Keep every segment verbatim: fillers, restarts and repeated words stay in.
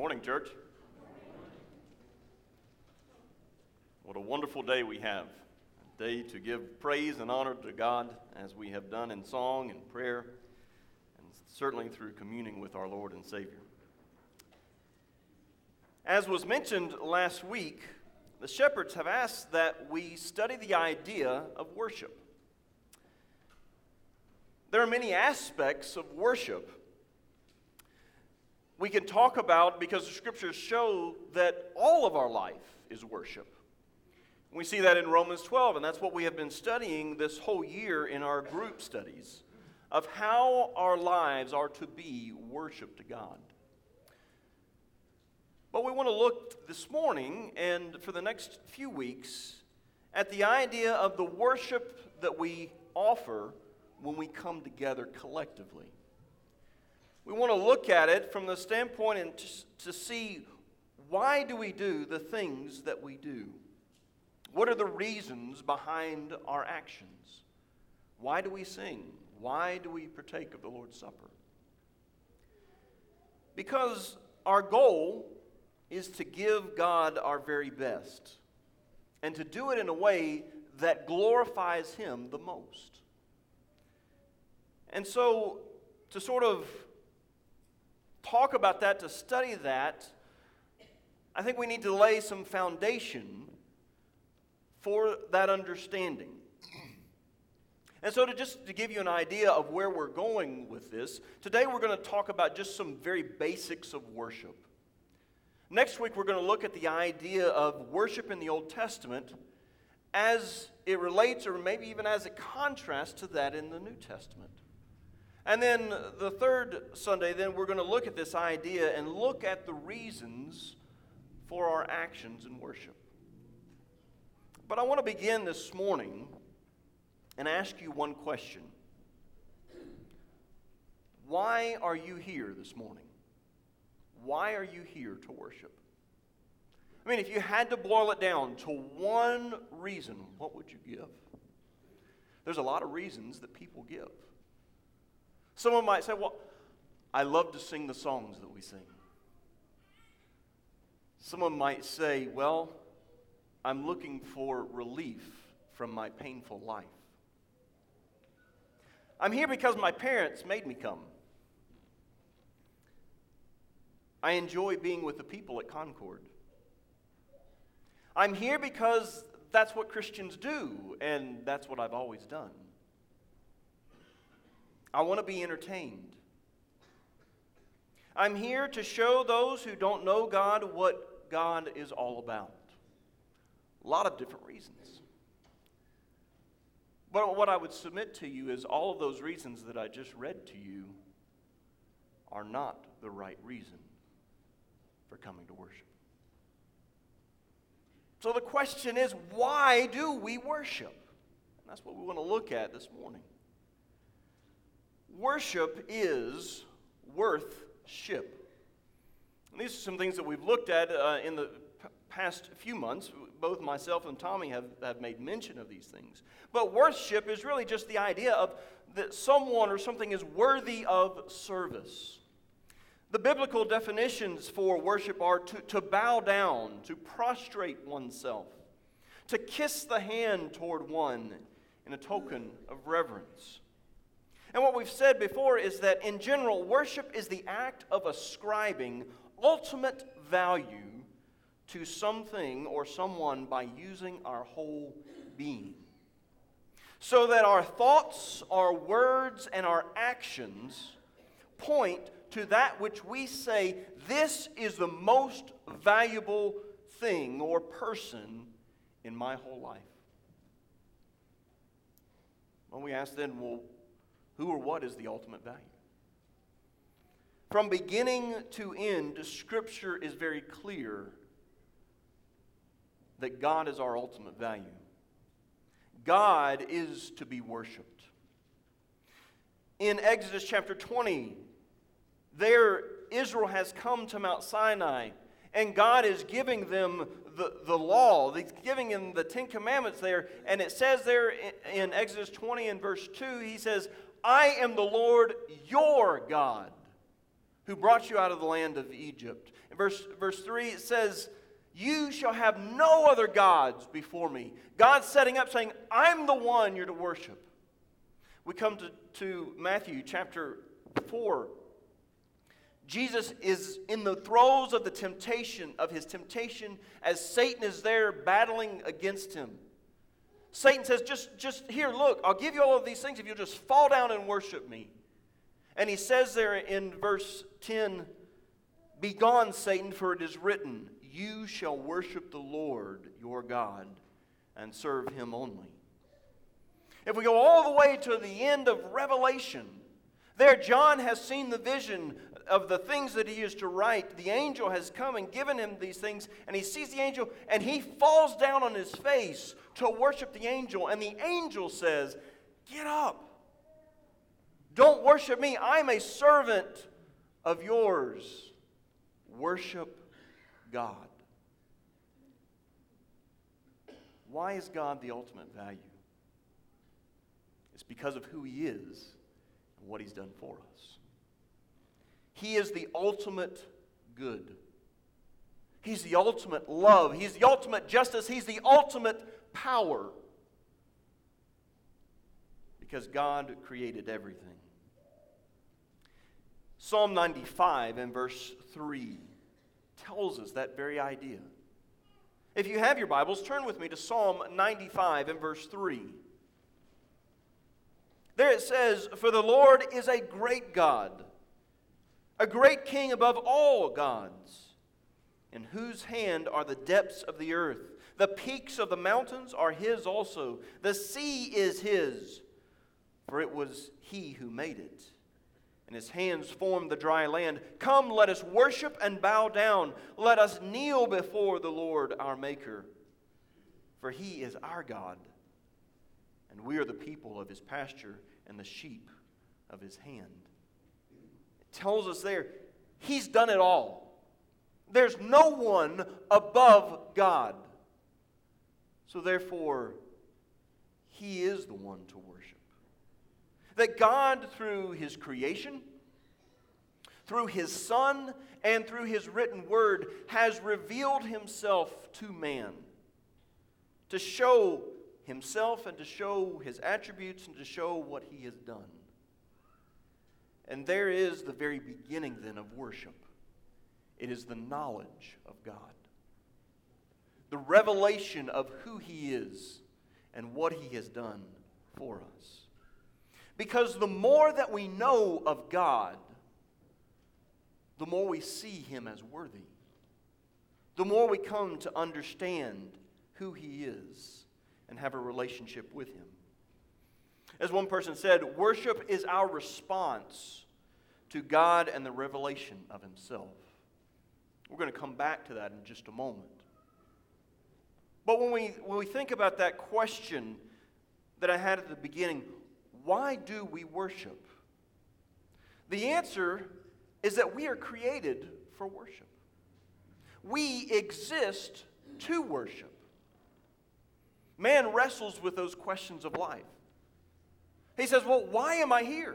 Morning, church. What a wonderful day we have. A day to give praise and honor to God as we have done in song and prayer, and certainly through communing with our Lord and Savior. As was mentioned last week, the shepherds have asked that we study the idea of worship. There are many aspects of worship we can talk about because the scriptures show that all of our life is worship. We see that in Romans twelve, and that's what we have been studying this whole year in our group studies of how our lives are to be worship to God. But we want to look this morning and for the next few weeks at the idea of the worship that we offer when we come together collectively. We want to look at it from the standpoint and to, to see why do we do the things that we do? What are the reasons behind our actions? Why do we sing? Why do we partake of the Lord's Supper? Because our goal is to give God our very best and to do it in a way that glorifies Him the most. And so, to sort of talk about that, to study that, I think we need to lay some foundation for that understanding. And so to just to give you an idea of where we're going with this, today we're going to talk about just some very basics of worship. Next week we're going to look at the idea of worship in the Old Testament as it relates, or maybe even as a contrast to that in the New Testament. And then the third Sunday, then we're going to look at this idea and look at the reasons for our actions in worship. But I want to begin this morning and ask you one question. Why are you here this morning? Why are you here to worship? I mean, if you had to boil it down to one reason, what would you give? There's a lot of reasons that people give. Someone might say, well, I love to sing the songs that we sing. Someone might say, well, I'm looking for relief from my painful life. I'm here because my parents made me come. I enjoy being with the people at Concord. I'm here because that's what Christians do, and that's what I've always done. I want to be entertained. I'm here to show those who don't know God what God is all about. A lot of different reasons. But what I would submit to you is all of those reasons that I just read to you are not the right reason for coming to worship. So the question is, why do we worship? And that's what we want to look at this morning. Worship is worth-ship. And these are some things that we've looked at uh, in the p- past few months. Both myself and Tommy have, have made mention of these things. But worship is really just the idea of that someone or something is worthy of service. The biblical definitions for worship are to, to bow down, to prostrate oneself, to kiss the hand toward one in a token of reverence. And what we've said before is that in general, worship is the act of ascribing ultimate value to something or someone by using our whole being. So that our thoughts, our words, and our actions point to that which we say, this is the most valuable thing or person in my whole life. Well, we ask then, well, who or what is the ultimate value? From beginning to end, the Scripture is very clear that God is our ultimate value. God is to be worshiped. In Exodus chapter twenty, there Israel has come to Mount Sinai, and God is giving them the, the law. He's giving them the Ten Commandments there, and it says there in, in Exodus twenty and verse two, He says, I am the Lord your God, who brought you out of the land of Egypt. In verse, verse three, it says, you shall have no other gods before me. God's setting up, saying, I'm the one you're to worship. We come to, to Matthew chapter four. Jesus is in the throes of the temptation, of his temptation, as Satan is there battling against him. Satan says, just, just here, look, I'll give you all of these things if you'll just fall down and worship me. And he says there in verse ten, begone, Satan, for it is written, you shall worship the Lord your God and serve him only. If we go all the way to the end of Revelation, there John has seen the vision of the things that he is to write. The angel has come and given him these things, and he sees the angel, and he falls down on his face to worship the angel. And the angel says, get up. Don't worship me. I'm a servant of yours. Worship God. Why is God the ultimate value? It's because of who he is and what he's done for us. He is the ultimate good. He's the ultimate love. He's the ultimate justice. He's the ultimate power. Because God created everything. Psalm ninety-five and verse three tells us that very idea. If you have your Bibles, turn with me to Psalm ninety-five and verse three. There it says, for the Lord is a great God, a great king above all gods, in whose hand are the depths of the earth. The peaks of the mountains are his also. The sea is his, for it was he who made it. And his hands formed the dry land. Come, let us worship and bow down. Let us kneel before the Lord our Maker. For he is our God, and we are the people of his pasture and the sheep of his hand. It tells us there, he's done it all. There's no one above God. So therefore, he is the one to worship. That God, through his creation, through his Son, and through his written word, has revealed himself to man to show himself and to show his attributes and to show what he has done. And there is the very beginning then of worship. It is the knowledge of God. The revelation of who he is and what he has done for us. Because the more that we know of God, the more we see him as worthy. The more we come to understand who he is and have a relationship with him. As one person said, worship is our response to God and the revelation of himself. We're going to come back to that in just a moment. But when we, when we think about that question that I had at the beginning, why do we worship? The answer is that we are created for worship. We exist to worship. Man wrestles with those questions of life. He says, well, why am I here?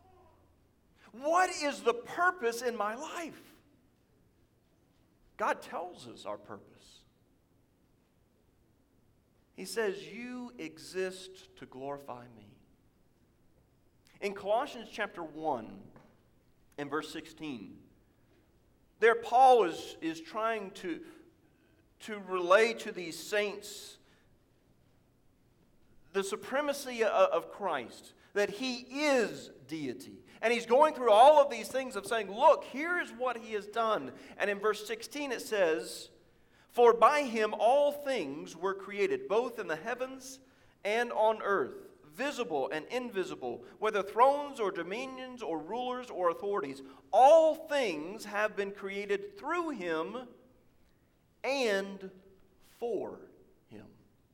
What is the purpose in my life? God tells us our purpose. He says, you exist to glorify me. In Colossians chapter one and verse sixteen, there Paul is, is trying to, to relay to these saints the supremacy of Christ, that he is deity. And he's going through all of these things of saying, look, here is what he has done. And in verse sixteen it says, for by him all things were created, both in the heavens and on earth, visible and invisible, whether thrones or dominions or rulers or authorities. All things have been created through him and for him.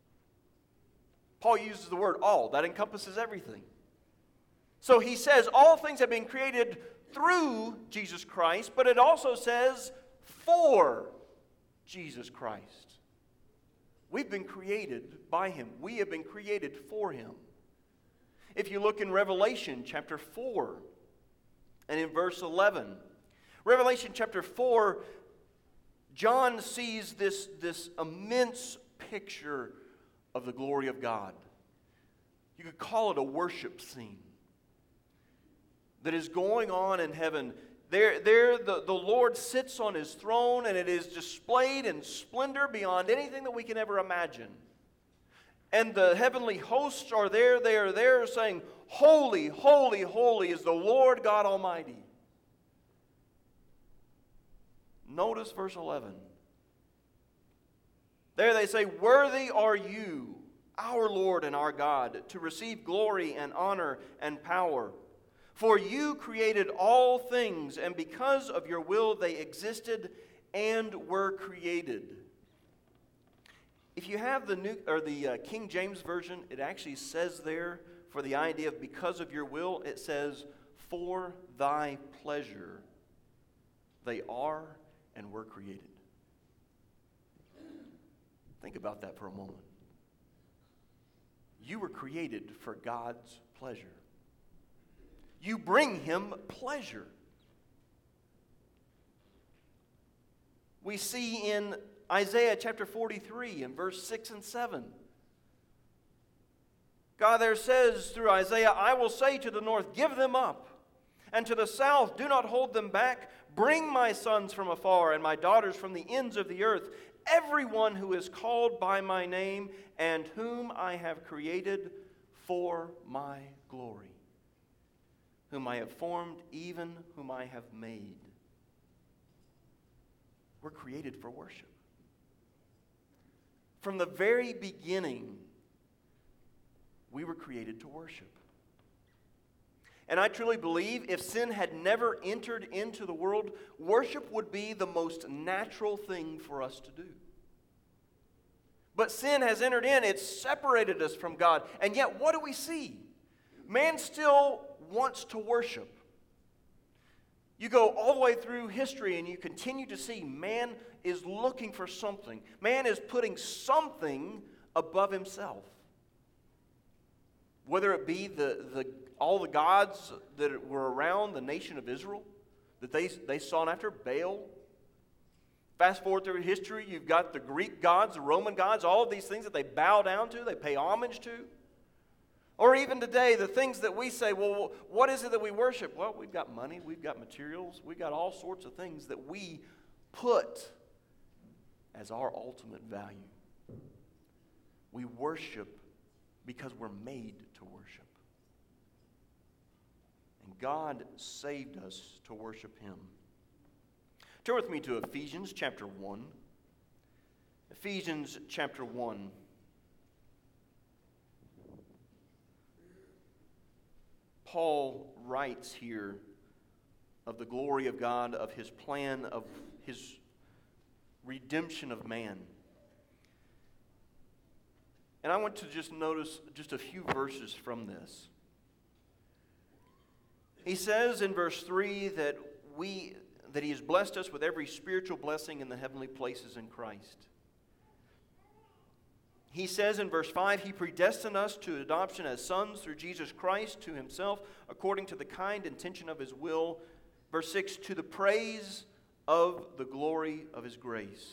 Paul uses the word all. That encompasses everything. So he says all things have been created through Jesus Christ, but it also says for Jesus Christ. We've been created by him. We have been created for him. If you look in Revelation chapter four and in verse eleven, Revelation chapter four, John sees this, this immense picture of the glory of God. You could call it a worship scene that is going on in heaven. There, there the, the Lord sits on His throne, and it is displayed in splendor beyond anything that we can ever imagine. And the heavenly hosts are there, they are there saying, "Holy, holy, holy is the Lord God Almighty." Notice verse eleven. There they say, "Worthy are you, our Lord and our God, to receive glory and honor and power. For you created all things, and because of your will they existed and were created." If you have the new or the uh, King James Version, it actually says there, for the idea of because of your will, it says, "For thy pleasure they are and were created." Think about that for a moment. You were created for God's pleasure. You bring Him pleasure. We see in Isaiah chapter forty-three and verse six and seven. God there says through Isaiah, "I will say to the north, give them up, and to the south, do not hold them back. Bring my sons from afar and my daughters from the ends of the earth, everyone who is called by my name and whom I have created for my glory, whom I have formed, even whom I have made." We're created for worship. From the very beginning, we were created to worship. And I truly believe if sin had never entered into the world, worship would be the most natural thing for us to do. But sin has entered in, it's separated us from God. And yet, what do we see? Man still wants to worship. You go all the way through history and you continue to see man is looking for something. Man is putting something above himself. Whether it be the, the all the gods that were around the nation of Israel, that they, they sought after, Baal. Fast forward through history, you've got the Greek gods, the Roman gods, all of these things that they bow down to, they pay homage to. Or even today, the things that we say, well, what is it that we worship? Well, we've got money, we've got materials, we've got all sorts of things that we put as our ultimate value. We worship because we're made to worship. And God saved us to worship Him. Turn with me to Ephesians chapter one. Ephesians chapter one. Paul writes here of the glory of God, of His plan, of His redemption of man. And I want to just notice just a few verses from this. He says in verse three that we that He has blessed us with every spiritual blessing in the heavenly places in Christ. He says in verse five, He predestined us to adoption as sons through Jesus Christ to Himself, according to the kind intention of His will. Verse six, to the praise of the glory of His grace.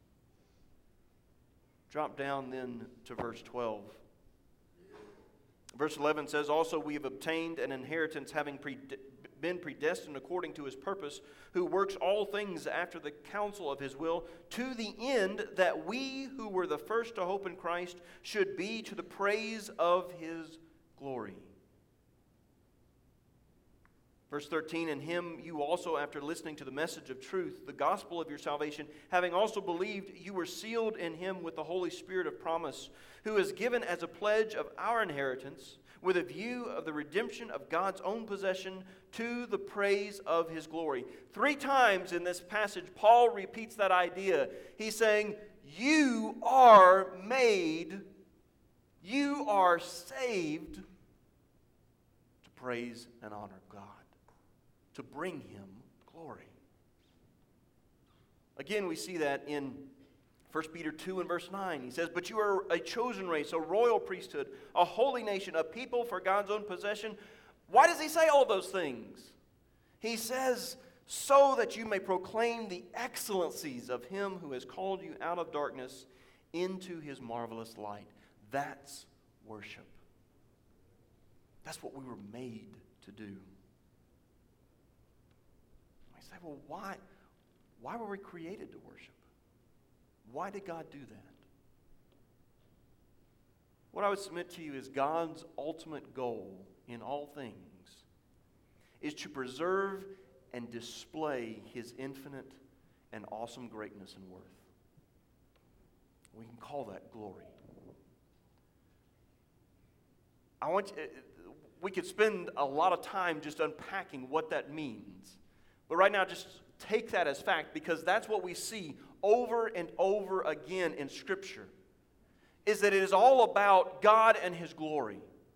Drop down then to verse twelve. Verse eleven says, also we have obtained an inheritance, having pre- been predestined according to His purpose, who works all things after the counsel of His will, to the end that we who were the first to hope in Christ should be to the praise of His glory. Verse thirteen, in Him you also, after listening to the message of truth, the gospel of your salvation, having also believed, you were sealed in Him with the Holy Spirit of promise, who is given as a pledge of our inheritance, with a view of the redemption of God's own possession, to the praise of His glory. Three times in this passage, Paul repeats that idea. He's saying, you are made, you are saved to praise and honor God, to bring Him glory. Again, we see that in First Peter two and verse nine. He says, but you are a chosen race, a royal priesthood, a holy nation, a people for God's own possession. Why does he say all those things? He says so that you may proclaim the excellencies of him who has called you out of darkness into his marvelous light. That's worship. That's what we were made to do. You say, well, why, why were we created to worship? Why did God do that? What I would submit to you is God's ultimate goal in all things is to preserve and display his infinite and awesome greatness and worth. We can call that glory. I want you, we could spend a lot of time just unpacking what that means. But right now, just take that as fact, because that's what we see over and over again in Scripture, is that it is all about God and his glory.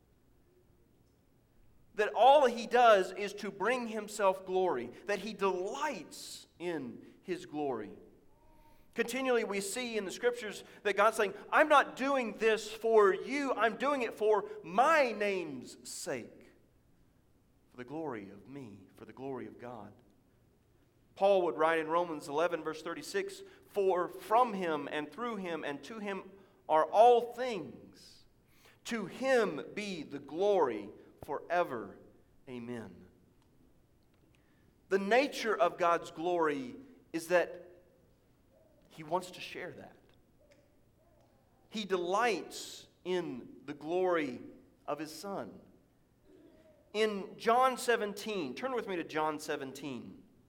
That all he does is to bring himself glory, that he delights in his glory. Continually we see in the Scriptures that God's saying, I'm not doing this for you, I'm doing it for my name's sake, for the glory of me, for the glory of God. Paul would write in Romans eleven, verse thirty-six, for from him and through him and to him are all things. To him be the glory forever. Amen. The nature of God's glory is that he wants to share that. He delights in the glory of his Son. In John seventeen, turn with me to John seventeen.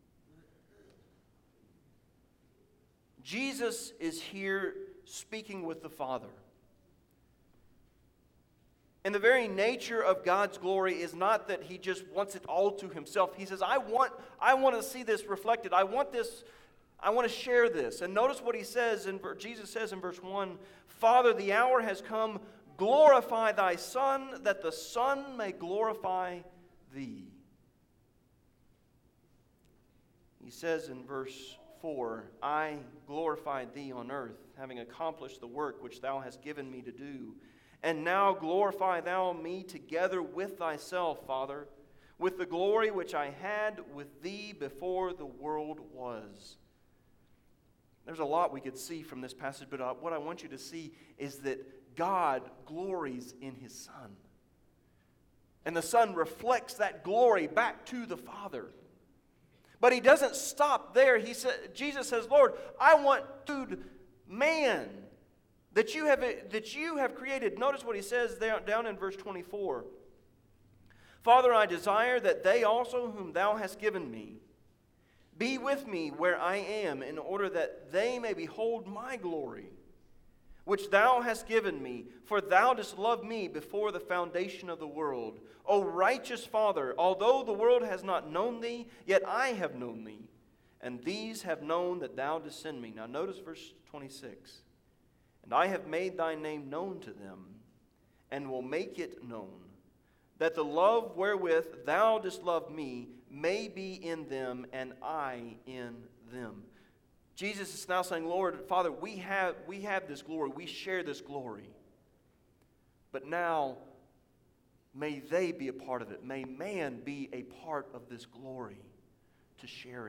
Jesus is here speaking with the Father. And the very nature of God's glory is not that he just wants it all to himself. He says, I want, I want to see this reflected. I want this, I want to share this. And notice what he says, in, Jesus says in verse one, Father, the hour has come, glorify thy Son, that the Son may glorify thee. He says in verse four, I glorified thee on earth, having accomplished the work which thou hast given me to do. And now glorify thou me together with thyself, Father, with the glory which I had with thee before the world was. There's a lot we could see from this passage, but what I want you to see is that God glories in his Son. And the Son reflects that glory back to the Father. But he doesn't stop there. He said, Jesus says, Lord, I want to man that you have that you have created. Notice what he says there, down in verse twenty-four. Father, I desire that they also whom thou hast given me be with me where I am, in order that they may behold my glory, which thou hast given me, for thou didst love me before the foundation of the world. O righteous Father, although the world has not known thee, yet I have known thee, and these have known that thou didst send me. Now notice verse twenty-six. And I have made thy name known to them, and will make it known, that the love wherewith thou didst love me may be in them, and I in them. Jesus is now saying, Lord, Father, we have, we have this glory. We share this glory. But now, may they be a part of it. May man be a part of this glory to share in.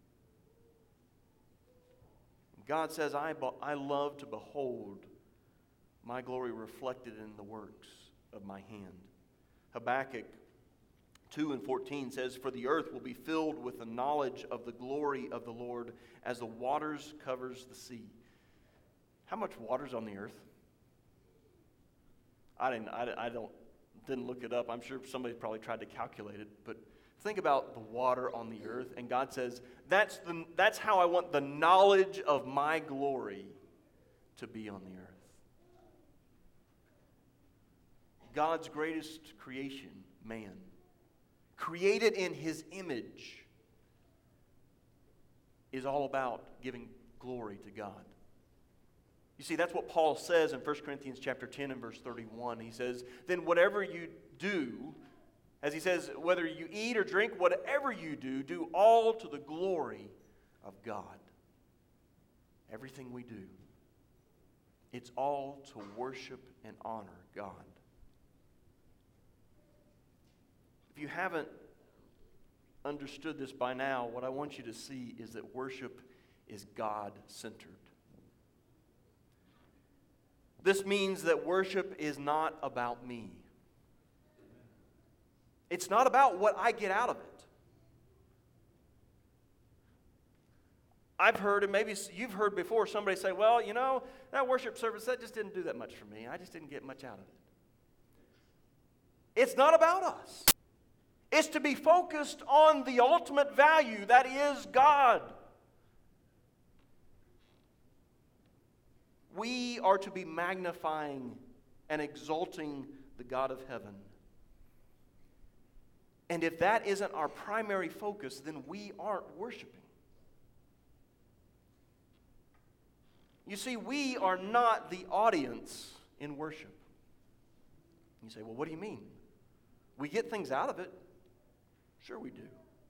God says, I, I love to behold my glory reflected in the works of my hand. Habakkuk two and fourteen says, for the earth will be filled with the knowledge of the glory of the Lord as the waters covers the sea. How much water's on the earth? I didn't, I, I don't, didn't look it up. I'm sure somebody probably tried to calculate it, but think about the water on the earth, and God says, that's, the, that's how I want the knowledge of my glory to be on the earth. God's greatest creation, man, created in his image, is all about giving glory to God. You see, that's what Paul says in First Corinthians chapter ten and verse thirty-one. He says, then whatever you do, as he says, whether you eat or drink, whatever you do, do all to the glory of God. Everything we do, it's all to worship and honor God. If you haven't understood this by now, what I want you to see is that worship is God-centered. This means that worship is not about me. It's not about what I get out of it. I've heard, and maybe you've heard before, somebody say, well, you know, that worship service, that just didn't do that much for me. I just didn't get much out of it. It's not about us. It's to be focused on the ultimate value, that is God. We are to be magnifying and exalting the God of heaven. And if that isn't our primary focus, then we aren't worshiping. You see, we are not the audience in worship. You say, well, what do you mean? We get things out of it. Sure we do.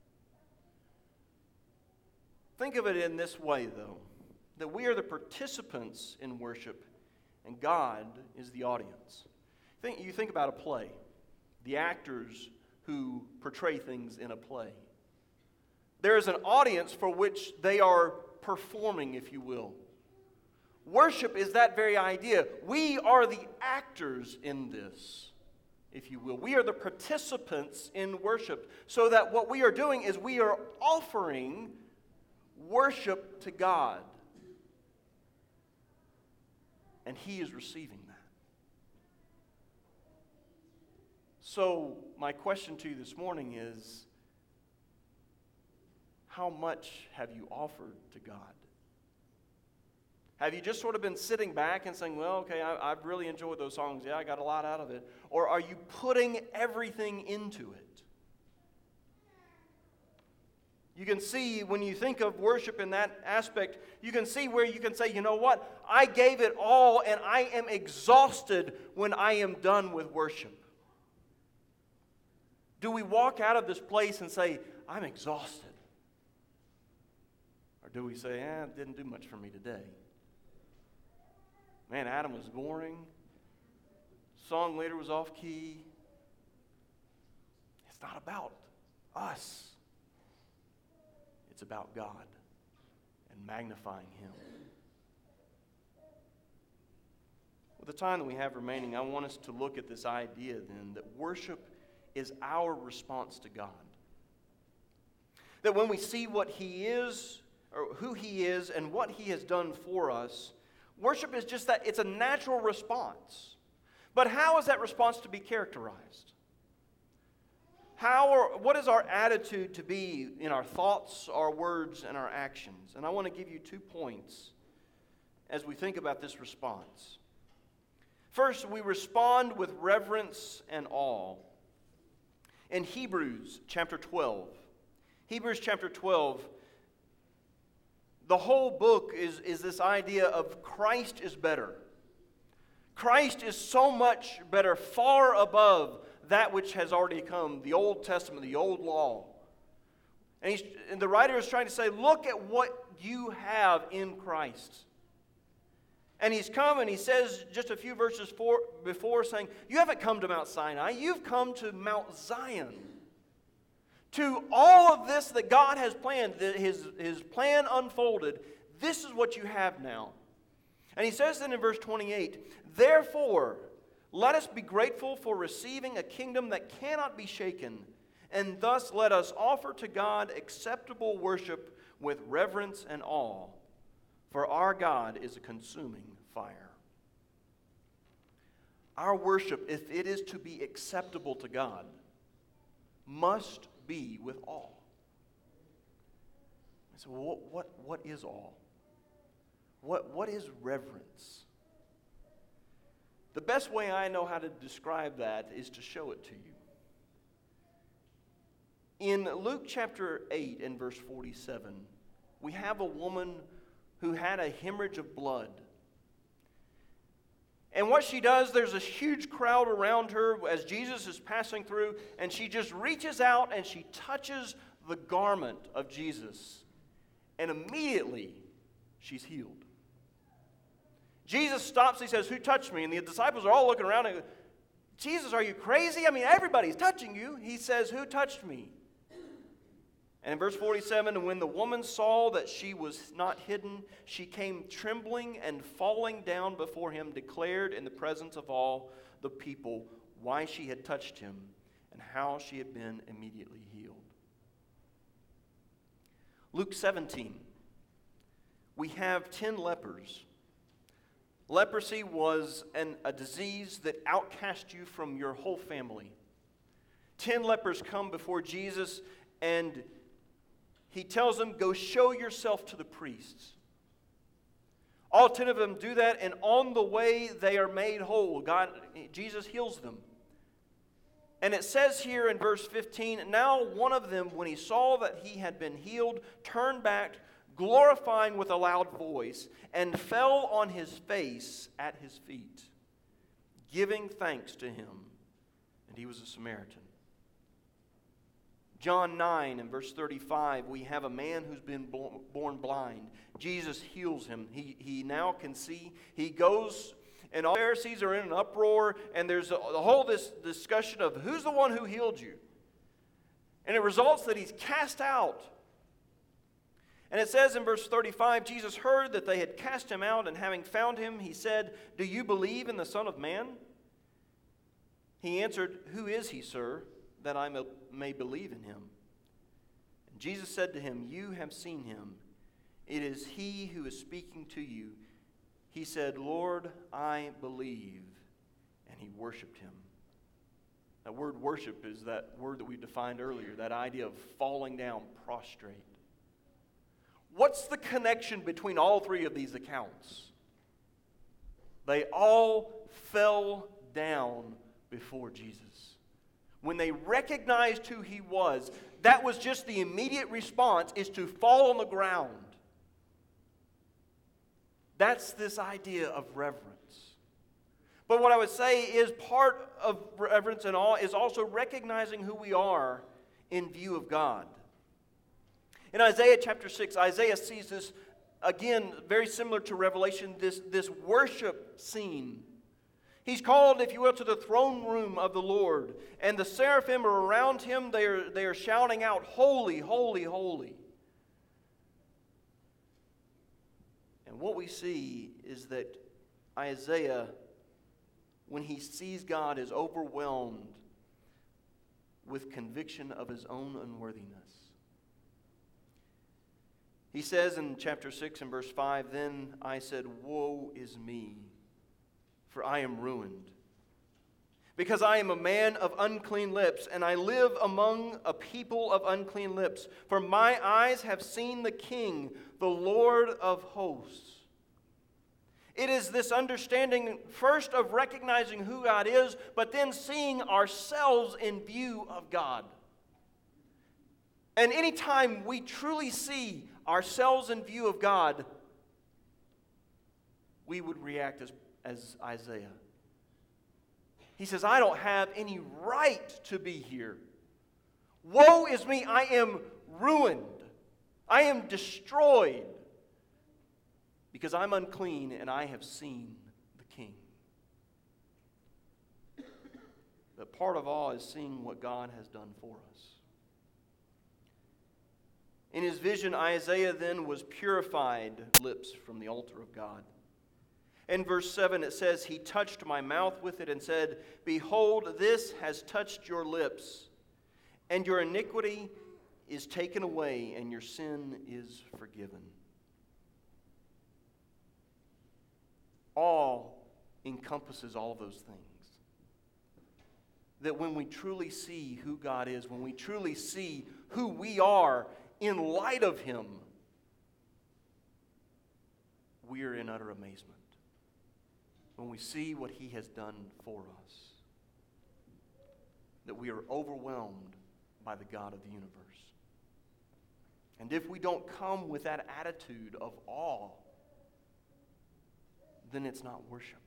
Think of it in this way, though, that we are the participants in worship, and God is the audience. Think, you think about a play, the actors who portray things in a play. There is an audience for which they are performing, if you will. Worship is that very idea. We are the actors in this, if you will. We are the participants in worship. So that what we are doing is we are offering worship to God. And He is receiving that. So my question to you this morning is, how much have you offered to God? Have you just sort of been sitting back and saying, well, okay, I, I've really enjoyed those songs. Yeah, I got a lot out of it. Or are you putting everything into it? You can see, when you think of worship in that aspect, you can see where you can say, you know what? I gave it all and I am exhausted when I am done with worship. Do we walk out of this place and say, I'm exhausted? Or do we say, eh, it didn't do much for me today? Man, Adam was boring. Song leader was off key. It's not about us. It's about God and magnifying Him. With the time that we have remaining, I want us to look at this idea then that worship is our response to God. That when we see what He is, or who He is, and what He has done for us, worship is just that, it's a natural response. But how is that response to be characterized? How or what is our attitude to be in our thoughts, our words, and our actions? And I want to give you two points as we think about this response. First, we respond with reverence and awe. In Hebrews chapter twelve, Hebrews chapter twelve, the whole book is, is this idea of Christ is better. Christ is so much better, far above that which has already come, the Old Testament, the old law. And, he's, and the writer is trying to say, look at what you have in Christ. And he's come and he says just a few verses for, before saying, you haven't come to Mount Sinai, you've come to Mount Zion. To all of this that God has planned, that his, his plan unfolded, this is what you have now. And he says then in verse twenty-eight, therefore, let us be grateful for receiving a kingdom that cannot be shaken, and thus let us offer to God acceptable worship with reverence and awe, for our God is a consuming fire. Our worship, if it is to be acceptable to God, must be with awe. So what, what, what is awe? What, what is reverence? The best way I know how to describe that is to show it to you. In Luke chapter eight and verse forty-seven, we have a woman who had a hemorrhage of blood. And what she does, there's a huge crowd around her as Jesus is passing through, and she just reaches out and she touches the garment of Jesus. And immediately, she's healed. Jesus stops, he says, who touched me? And the disciples are all looking around and go, Jesus, are you crazy? I mean, everybody's touching you. He says, who touched me? And in verse forty-seven, and when the woman saw that she was not hidden, she came trembling and falling down before him, declared in the presence of all the people why she had touched him and how she had been immediately healed. Luke seventeen, we have ten lepers. Leprosy was an, a disease that outcast you from your whole family. Ten lepers come before Jesus, and he tells them, go show yourself to the priests. All ten of them do that, and on the way they are made whole. God, Jesus heals them. And it says here in verse fifteen, now one of them, when he saw that he had been healed, turned back, glorifying with a loud voice, and fell on his face at his feet, giving thanks to him. And he was a Samaritan. John nine and verse thirty-five, we have a man who's been born blind. Jesus heals him. He, he now can see. He goes, and all the Pharisees are in an uproar, and there's a, the whole this discussion of who's the one who healed you. And it results that he's cast out. And it says in verse thirty-five, Jesus heard that they had cast him out, and having found him, he said, do you believe in the Son of Man? He answered, who is he, sir, that I may believe in him? And Jesus said to him, you have seen him. It is he who is speaking to you. He said, Lord, I believe. And he worshiped him. That word worship is that word that we defined earlier, that idea of falling down prostrate. What's the connection between all three of these accounts? They all fell down before Jesus. When they recognized who he was, that was just the immediate response, is to fall on the ground. That's this idea of reverence. But what I would say is part of reverence and awe is also recognizing who we are in view of God. In Isaiah chapter six, Isaiah sees this, again, very similar to Revelation, this, this worship scene. He's called, if you will, to the throne room of the Lord. And the seraphim are around him. They are, they are shouting out, holy, holy, holy. And what we see is that Isaiah, when he sees God, is overwhelmed with conviction of his own unworthiness. He says in chapter six and verse five, then I said, woe is me, for I am ruined, because I am a man of unclean lips, and I live among a people of unclean lips. For my eyes have seen the King, the Lord of hosts. It is this understanding, first of recognizing who God is, but then seeing ourselves in view of God. And anytime we truly see ourselves in view of God, we would react as as Isaiah. He says, I don't have any right to be here. Woe is me, I am ruined. I am destroyed because I'm unclean and I have seen the King. But part of awe is seeing what God has done for us. In his vision, Isaiah then was purified lips from the altar of God. In verse seven it says, he touched my mouth with it and said, behold, this has touched your lips, and your iniquity is taken away, and your sin is forgiven. Awe encompasses all of those things. That when we truly see who God is, when we truly see who we are in light of him, we are in utter amazement. When we see what he has done for us, that we are overwhelmed by the God of the universe. And if we don't come with that attitude of awe, then it's not worship.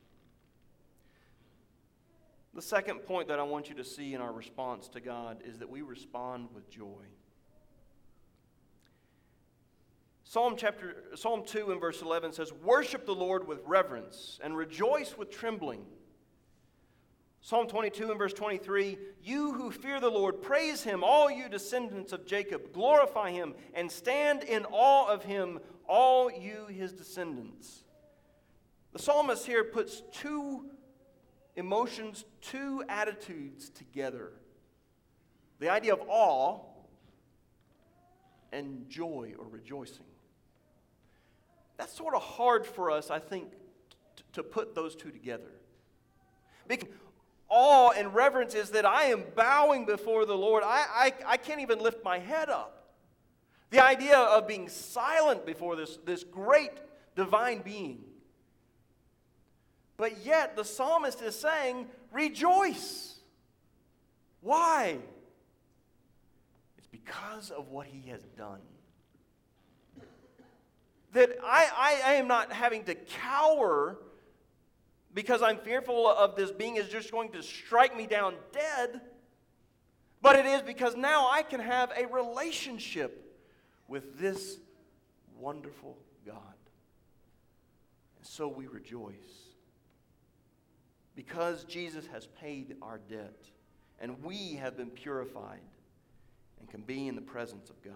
The second point that I want you to see in our response to God is that we respond with joy. Psalm chapter Psalm two and verse eleven says, worship the Lord with reverence and rejoice with trembling. Psalm twenty-two and verse twenty-three, you who fear the Lord, praise him, all you descendants of Jacob, glorify him, and stand in awe of him, all you his descendants. The psalmist here puts two emotions, two attitudes together. The idea of awe and joy or rejoicing. That's sort of hard for us, I think, t- to put those two together. Because awe and reverence is that I am bowing before the Lord. I, I, I can't even lift my head up. The idea of being silent before this, this great divine being. But yet the psalmist is saying, rejoice. Why? It's because of what he has done. That I, I, I am not having to cower because I'm fearful of this being is just going to strike me down dead. But it is because now I can have a relationship with this wonderful God. And so we rejoice. Because Jesus has paid our debt, and we have been purified and can be in the presence of God.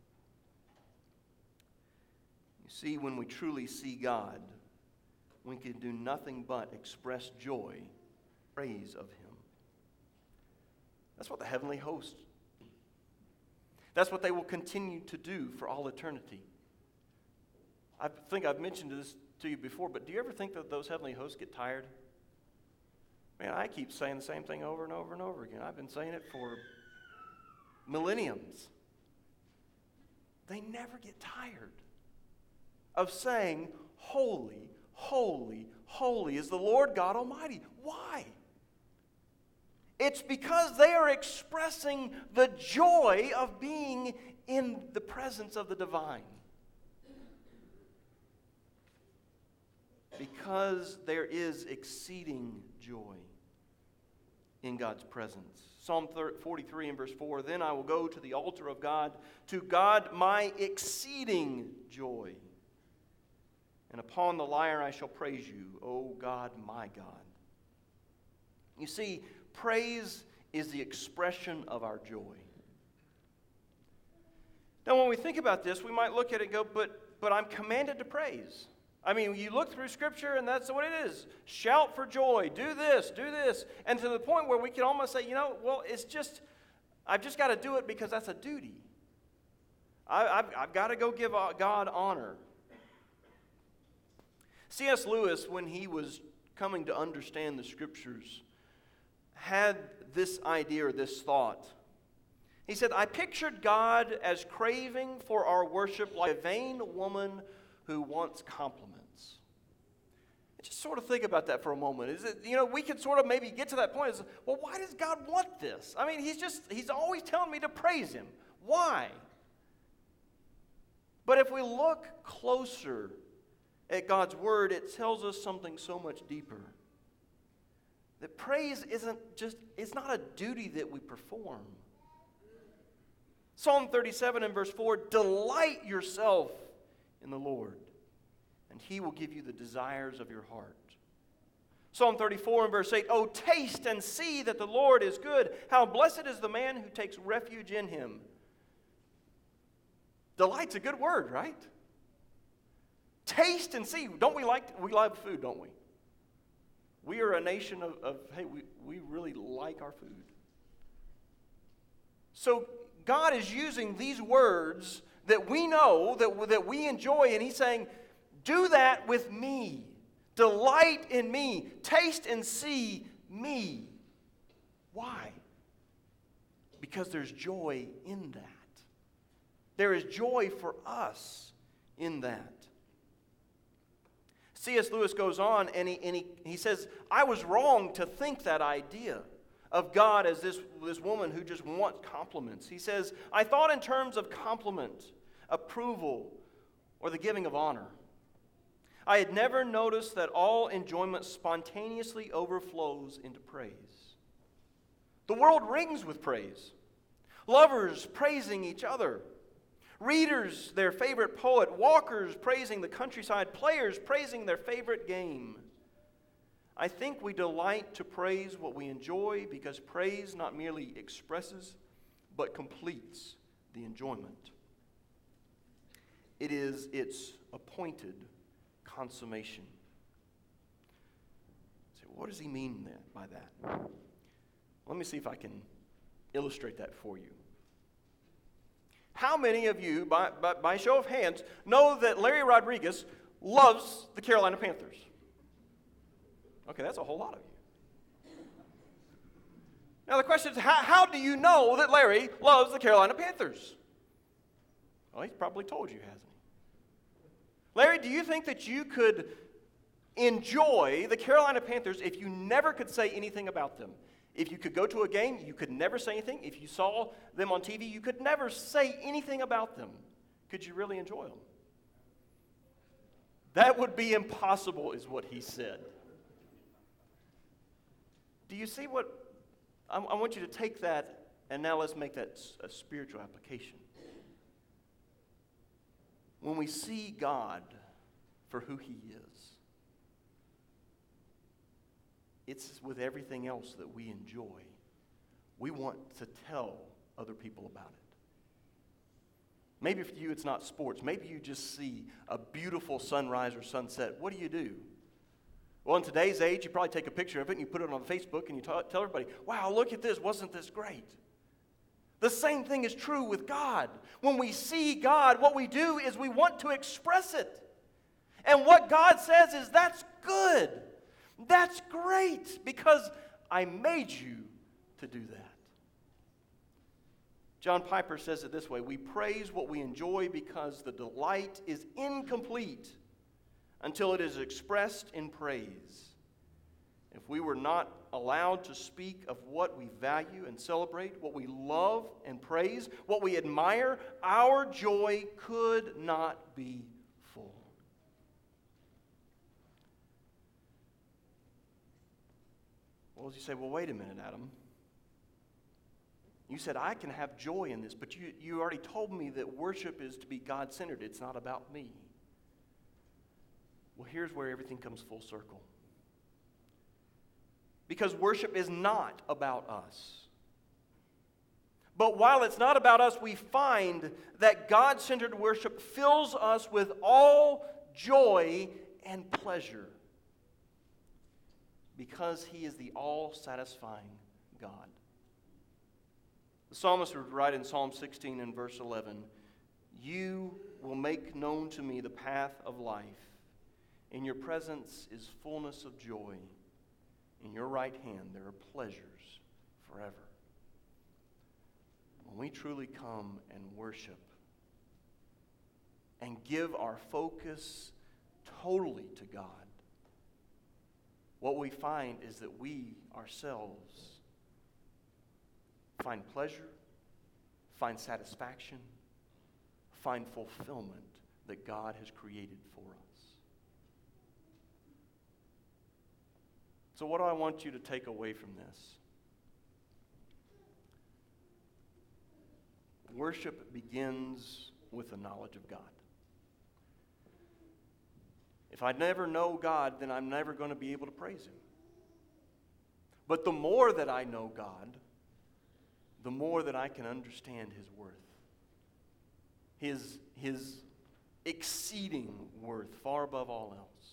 You see, when we truly see God, we can do nothing but express joy, praise of him. That's what the heavenly hosts do. That's what they will continue to do for all eternity. I think I've mentioned this to you before, but do you ever think that those heavenly hosts get tired? Man, I keep saying the same thing over and over and over again. I've been saying it for millenniums. They never get tired of saying, holy, holy, holy is the Lord God Almighty. Why? It's because they are expressing the joy of being in the presence of the divine. Because there is exceeding joy in God's presence. Psalm forty-three and verse four, then I will go to the altar of God, to God my exceeding joy. And upon the lyre I shall praise you, O God, my God. You see, praise is the expression of our joy. Now, when we think about this, we might look at it and go, but, but I'm commanded to praise. I mean, you look through Scripture, and that's what it is. Shout for joy. Do this, do this. And to the point where we can almost say, you know, well, it's just, I've just got to do it because that's a duty. I, I've, I've got to go give God honor. C S Lewis, when he was coming to understand the Scriptures, had this idea or this thought. He said, I pictured God as craving for our worship like a vain woman who wants compliments. Just sort of think about that for a moment. Is it, you know, we could sort of maybe get to that point. Is, well, why does God want this? I mean, he's just, he's always telling me to praise him. Why? But if we look closer at God's word, it tells us something so much deeper. That praise isn't just, it's not a duty that we perform. Psalm thirty-seven and verse four, delight yourself in the Lord, and he will give you the desires of your heart. Psalm thirty-four and verse eight, oh, taste and see that the Lord is good. How blessed is the man who takes refuge in him. Delight's a good word, right? Taste and see. Don't we like, we love food, don't we? We are a nation of, of hey, we, we really like our food. So God is using these words that we know, that, that we enjoy, and he's saying, do that with me. Delight in me. Taste and see me. Why? Because there's joy in that. There is joy for us in that. C S Lewis goes on and he, and he, he says, I was wrong to think that idea of God as this, this woman who just wants compliments. He says, I thought in terms of compliment, approval, or the giving of honor. I had never noticed that all enjoyment spontaneously overflows into praise. The world rings with praise. Lovers praising each other. Readers, their favorite poet. Walkers praising the countryside. Players praising their favorite game. I think we delight to praise what we enjoy because praise not merely expresses, but completes the enjoyment. It is its appointed consummation. So what does he mean then by that? Let me see if I can illustrate that for you. How many of you, by, by, by show of hands, know that Larry Rodriguez loves the Carolina Panthers? Okay, that's a whole lot of you. Now the question is, how, how do you know that Larry loves the Carolina Panthers? Well, he's probably told you, hasn't he? Larry, do you think that you could enjoy the Carolina Panthers if you never could say anything about them? If you could go to a game, you could never say anything. If you saw them on T V, you could never say anything about them. Could you really enjoy them? That would be impossible, is what he said. Do you see what? I, I want you to take that, and now let's make that a spiritual application. When we see God for who he is, it's with everything else that we enjoy. We want to tell other people about it. Maybe for you it's not sports. Maybe you just see a beautiful sunrise or sunset. What do you do? Well, in today's age, you probably take a picture of it and you put it on Facebook and you t- tell everybody, wow, look at this. Wasn't this great? The same thing is true with God. When we see God, what we do is we want to express it. And what God says is, that's good. That's great, because I made you to do that. John Piper says it this way: we praise what we enjoy because the delight is incomplete until it is expressed in praise. If we were not allowed to speak of what we value and celebrate, what we love and praise, what we admire, our joy could not be full. Well, you say, well, wait a minute, Adam. You said I can have joy in this, but you, you already told me that worship is to be God-centered. It's not about me. Well, here's where everything comes full circle. Because worship is not about us. But while it's not about us, we find that God-centered worship fills us with all joy and pleasure. Because he is the all-satisfying God. The psalmist would write in Psalm sixteen and verse eleven, "You will make known to me the path of life. In your presence is fullness of joy. In your right hand there are pleasures forever." When we truly come and worship and give our focus totally to God, what we find is that we ourselves find pleasure, find satisfaction, find fulfillment that God has created for us. So what do I want you to take away from this? Worship begins with the knowledge of God. If I never know God, then I'm never going to be able to praise him. But the more that I know God, the more that I can understand his worth. His, his exceeding worth, far above all else.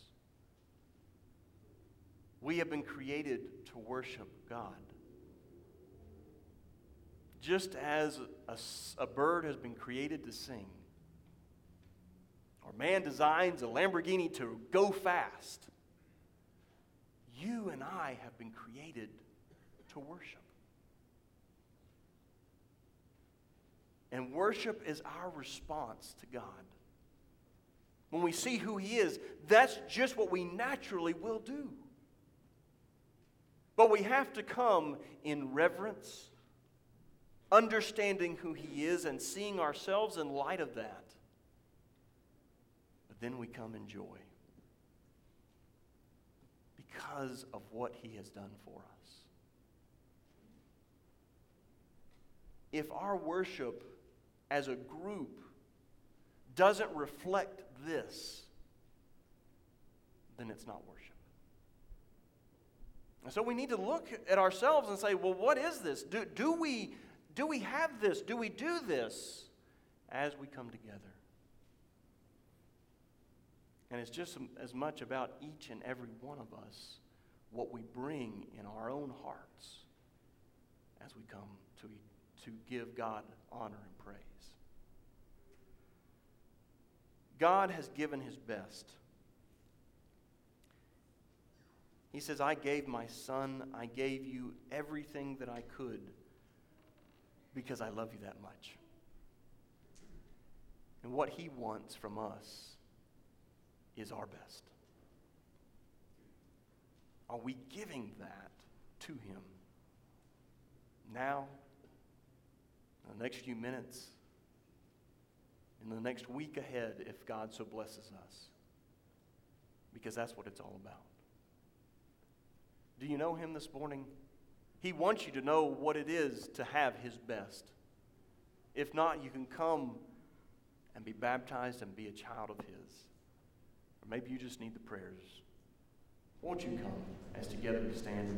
We have been created to worship God. Just as a, a bird has been created to sing, or man designs a Lamborghini to go fast, you and I have been created to worship. And worship is our response to God. When we see who he is, that's just what we naturally will do. But we have to come in reverence, understanding who he is and seeing ourselves in light of that. But then we come in joy because of what he has done for us. If our worship as a group doesn't reflect this, then it's not worship. And so we need to look at ourselves and say, well, what is this? Do, do we, do we have this? Do we do this as we come together? And it's just as much about each and every one of us, what we bring in our own hearts as we come to, to give God honor and praise. God has given his best. He says, I gave my son, I gave you everything that I could because I love you that much. And what he wants from us is our best. Are we giving that to him now, in the next few minutes, in the next week ahead, if God so blesses us? Because that's what it's all about. Do you know him this morning? He wants you to know what it is to have his best. If not, you can come and be baptized and be a child of his. Or maybe you just need the prayers. Won't you come as together we stand?